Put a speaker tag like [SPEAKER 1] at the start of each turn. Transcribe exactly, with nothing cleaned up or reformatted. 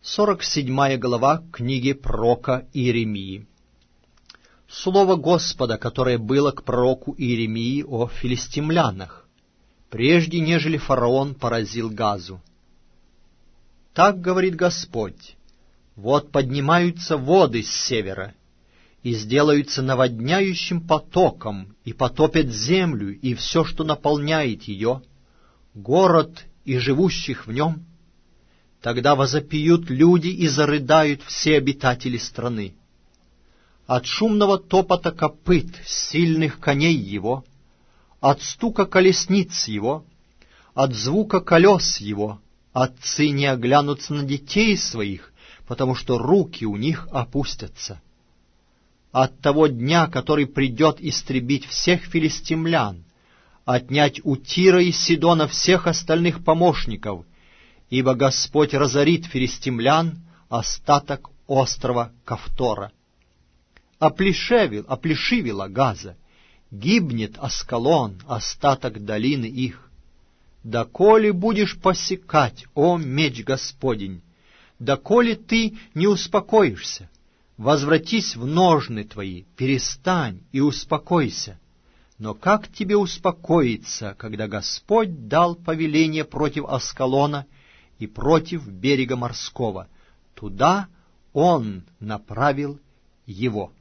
[SPEAKER 1] сорок седьмая глава книги пророка Иеремии. Слово Господа, которое было к пророку Иеремии о филистимлянах, прежде нежели фараон поразил Газу. Так говорит Господь: вот поднимаются воды с севера, и сделаются наводняющим потоком, и потопят землю, и все, что наполняет ее, город и живущих в нем. Тогда возопьют люди и зарыдают все обитатели страны. От шумного топота копыт сильных коней его, от стука колесниц его, от звука колес его, отцы не оглянутся на детей своих, потому что руки у них опустятся. От того дня, который придет истребить всех филистимлян, отнять у Тира и Сидона всех остальных помощников, ибо Господь разорит филистимлян, остаток острова Кавтора. Оплешевил, оплешивила Газа, гибнет Аскалон, остаток долины их. Доколе будешь посекать, о меч Господень? Доколе ты не успокоишься? Возвратись в ножны твои, перестань и успокойся. Но как тебе успокоиться, когда Господь дал повеление против Аскалона и против берега морского? Туда Он направил его.